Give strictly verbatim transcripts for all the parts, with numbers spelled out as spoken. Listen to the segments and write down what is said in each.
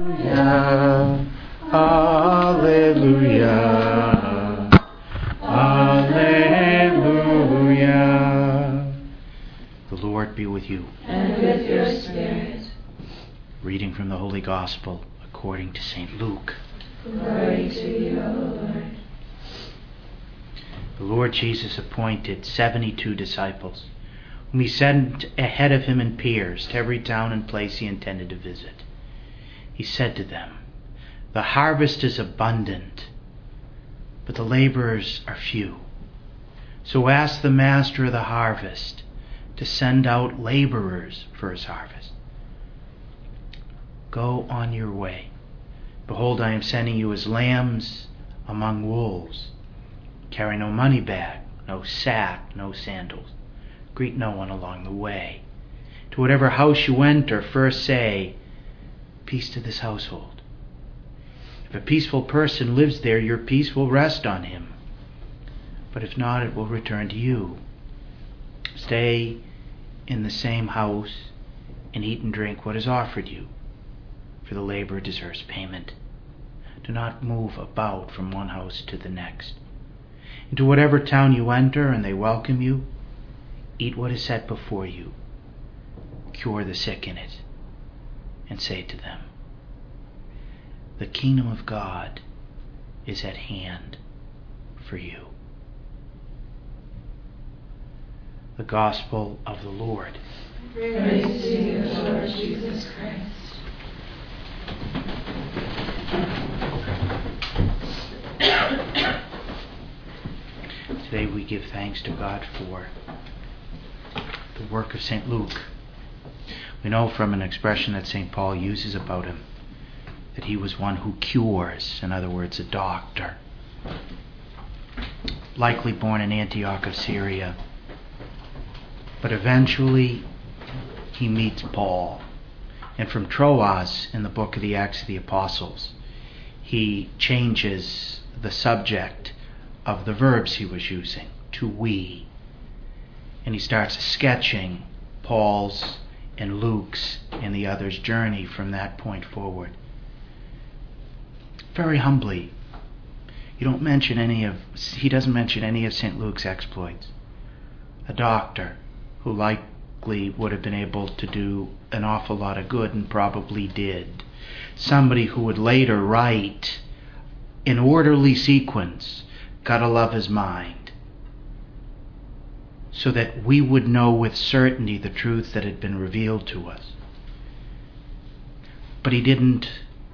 Alleluia. Alleluia. The Lord be with you. And with your spirit. Reading from the Holy Gospel according to Saint Luke. Glory to you, O Lord. The Lord Jesus appointed seventy-two disciples, whom he sent ahead of him in pairs to every town and place he intended to visit. He said to them, "The harvest is abundant, but the laborers are few. So ask the master of the harvest to send out laborers for his harvest. Go on your way. Behold, I am sending you as lambs among wolves. Carry no money bag, no sack, no sandals. Greet no one along the way. To whatever house you enter, first say, 'Peace to this household.' If a peaceful person lives there, your peace will rest on him. But if not, it will return to you. Stay in the same house and eat and drink what is offered you, for the laborer deserves payment. Do not move about from one house to the next. Into whatever town you enter and they welcome you, eat what is set before you. Cure the sick in it, and say to them, 'The kingdom of God is at hand for you.'" The Gospel of the Lord. Praise to you, Lord Jesus Christ. Today we give thanks to God for the work of Saint Luke. We know from an expression that Saint Paul uses about him that he was one who cures, in other words, a doctor. Likely born in Antioch of Syria. But eventually he meets Paul. And from Troas, in the book of the Acts of the Apostles, he changes the subject of the verbs he was using to we. And he starts sketching Paul's and Luke's and the others' journey from that point forward. Very humbly, you don't mention any of, he doesn't mention any of Saint Luke's exploits. A doctor who likely would have been able to do an awful lot of good and probably did. Somebody who would later write in orderly sequence, "Gotta love his mind," so that we would know with certainty the truth that had been revealed to us. But he didn't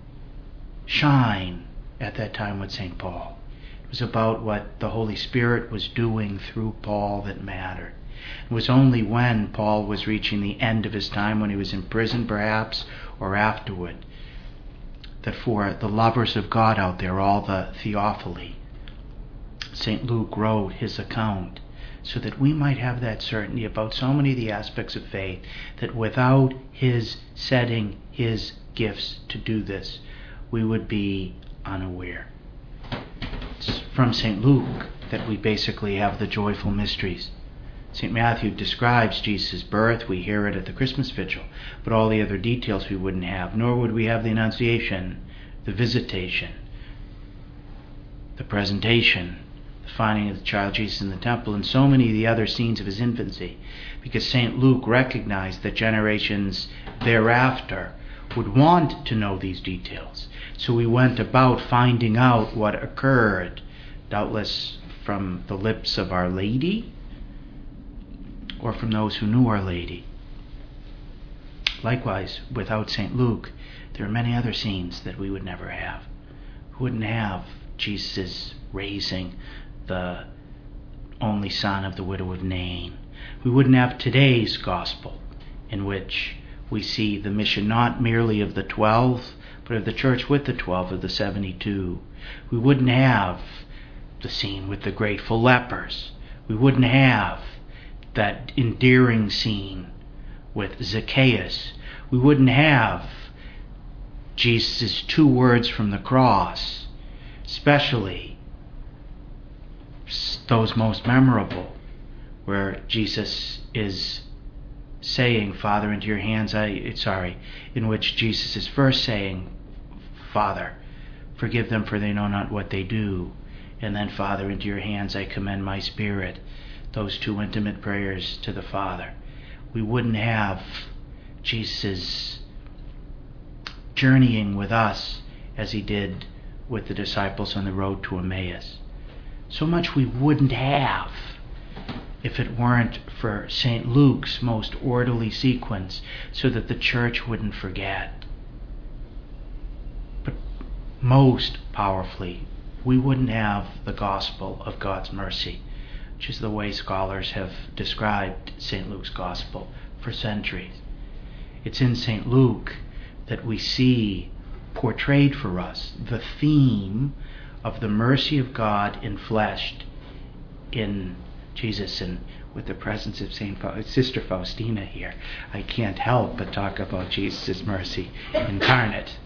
shine at that time with Saint Paul. It was about what the Holy Spirit was doing through Paul that mattered. It was only when Paul was reaching the end of his time, when he was in prison perhaps, or afterward, that for the lovers of God out there, all the Theophily, Saint Luke wrote his account so that we might have that certainty about so many of the aspects of faith that without his setting his gifts to do this, we would be unaware. It's from Saint Luke that we basically have the joyful mysteries. Saint Matthew describes Jesus' birth. We hear it at the Christmas Vigil, but all the other details we wouldn't have, nor would we have the Annunciation, the Visitation, the Presentation, the finding of the child Jesus in the temple, and so many of the other scenes of his infancy, because Saint Luke recognized that generations thereafter would want to know these details. So he went about finding out what occurred, doubtless from the lips of Our Lady, or from those who knew Our Lady. Likewise, without Saint Luke, there are many other scenes that we would never have. We wouldn't have Jesus raising the only son of the widow of Nain. We wouldn't have today's gospel, in which we see the mission not merely of the twelve, but of the church with the twelve, of the seventy-two. We wouldn't have the scene with the grateful lepers. We wouldn't have that endearing scene with Zacchaeus. We wouldn't have Jesus' two words from the cross, especially those most memorable, where Jesus is saying, "Father, into your hands I," sorry, in which Jesus is first saying, Father, forgive them, for they know not what they do. And then, Father, into your hands I commend my spirit. Those two intimate prayers to the Father. We wouldn't have Jesus journeying with us as he did with the disciples on the road to Emmaus. So much we wouldn't have if it weren't for Saint Luke's most orderly sequence so that the church wouldn't forget. But most powerfully, we wouldn't have the gospel of God's mercy, which is the way scholars have described Saint Luke's gospel for centuries. It's in Saint Luke that we see portrayed for us the theme of the mercy of God enfleshed in Jesus. And with the presence of Saint Fa- Sister Faustina here, I can't help but talk about Jesus' mercy incarnate.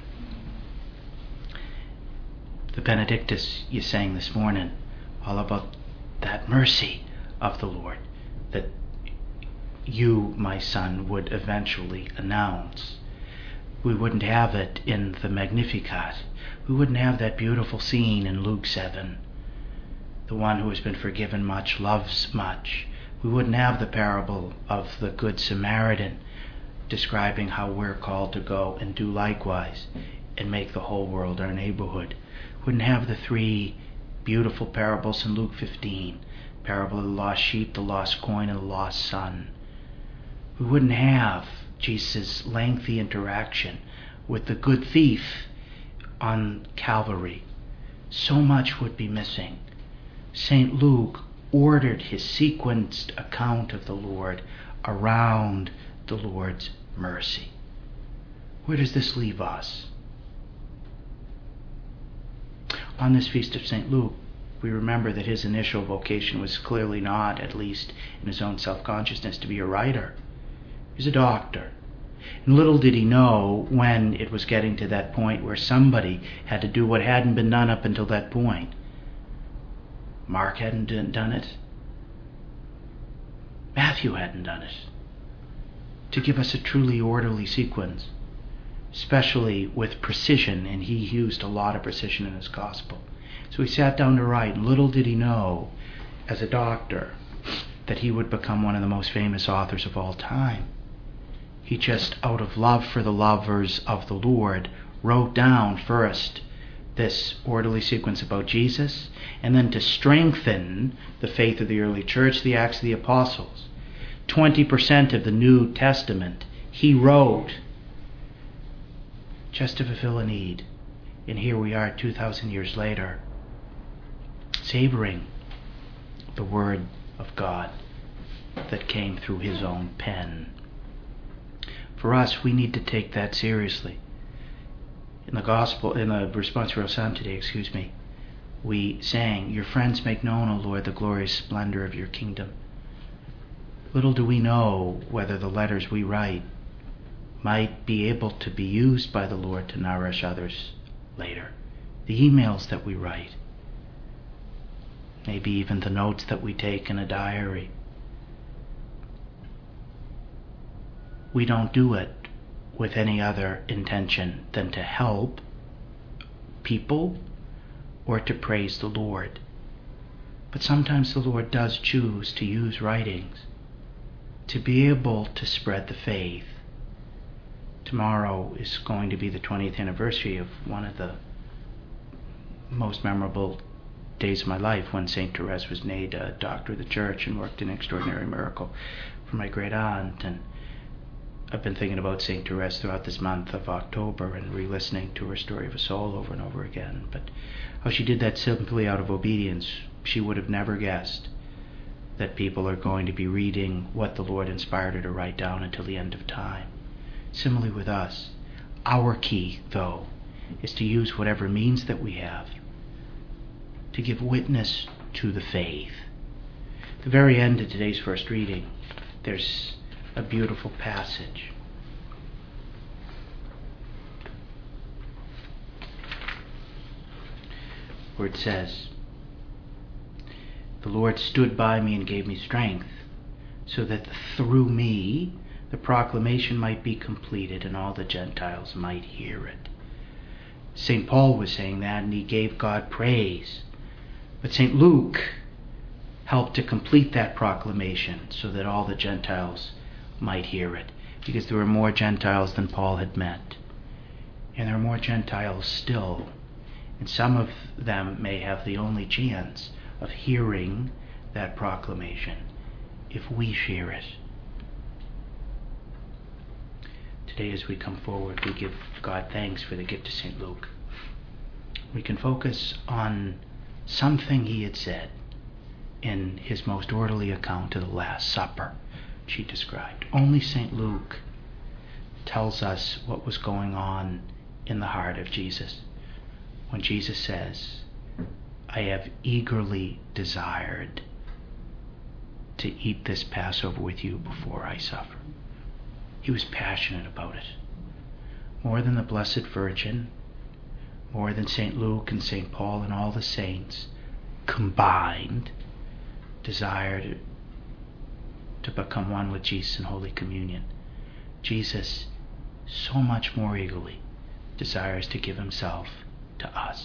The Benedictus you sang this morning, all about that mercy of the Lord that you, my son, would eventually announce. We wouldn't have it in the Magnificat. We wouldn't have that beautiful scene in Luke seven. The one who has been forgiven much loves much. We wouldn't have the parable of the Good Samaritan describing how we're called to go and do likewise and make the whole world our neighborhood. Wouldn't have the three beautiful parables in Luke fifteen. Parable of the lost sheep, the lost coin, and the lost son. We wouldn't have Jesus' lengthy interaction with the good thief on Calvary. So much would be missing. Saint Luke ordered his sequenced account of the Lord around the Lord's mercy. Where does this leave us? On this feast of Saint Luke, we remember that his initial vocation was clearly not, at least in his own self-consciousness, to be a writer. He was a doctor. And little did he know when it was getting to that point where somebody had to do what hadn't been done up until that point. Mark hadn't done it. Matthew hadn't done it. To give us a truly orderly sequence, especially with precision, and he used a lot of precision in his gospel. So he sat down to write, and little did he know, as a doctor, that he would become one of the most famous authors of all time. He just, out of love for the lovers of the Lord, wrote down first this orderly sequence about Jesus, and then to strengthen the faith of the early church, the Acts of the Apostles. twenty percent of the New Testament he wrote just to fulfill a need. And here we are two thousand years later, savoring the Word of God that came through his own pen. For us, we need to take that seriously. In the gospel, in the Responsorial Psalm today, excuse me, we sang, "Your friends make known, O Lord, the glorious splendor of your kingdom." Little do we know whether the letters we write might be able to be used by the Lord to nourish others later. The emails that we write, maybe even the notes that we take in a diary. We don't do it with any other intention than to help people or to praise the Lord. But sometimes the Lord does choose to use writings to be able to spread the faith. Tomorrow is going to be the twentieth anniversary of one of the most memorable days of my life, when Saint Therese was made a doctor of the church and worked an extraordinary miracle for my great aunt. And I've been thinking about Saint Therese throughout this month of October and re-listening to her story of a soul over and over again. But how she did that simply out of obedience. She would have never guessed that people are going to be reading what the Lord inspired her to write down until the end of time. Similarly with us, our key, though, is to use whatever means that we have to give witness to the faith. At the very end of today's first reading, there's a beautiful passage. Where it says, "The Lord stood by me and gave me strength, so that through me the proclamation might be completed and all the Gentiles might hear it." Saint Paul was saying that, and he gave God praise. But Saint Luke helped to complete that proclamation so that all the Gentiles might hear it, because there were more Gentiles than Paul had met. And there are more Gentiles still, and some of them may have the only chance of hearing that proclamation if we share it. Today, as we come forward, we give God thanks for the gift of Saint Luke. We can focus on something he had said in his most orderly account of the Last Supper, which he described. Only Saint Luke tells us what was going on in the heart of Jesus when Jesus says, I have eagerly desired to eat this Passover with you before I suffer. He was passionate about it. More than the Blessed Virgin, more than Saint Luke and Saint Paul and all the saints combined, desired to become one with Jesus in Holy Communion. Jesus so much more eagerly desires to give himself to us.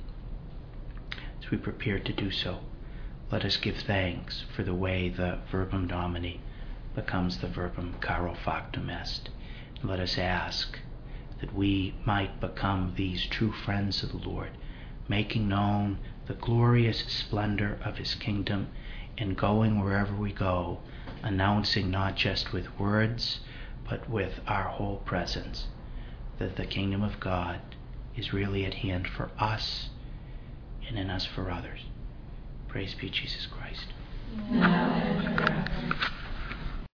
As we prepare to do so, let us give thanks for the way the Verbum Domini becomes the Verbum Caro Factum Est. And let us ask that we might become these true friends of the Lord, making known the glorious splendor of his kingdom and going wherever we go, announcing not just with words, but with our whole presence, that the kingdom of God is really at hand for us and in us for others. Praise be Jesus Christ. Now and forever.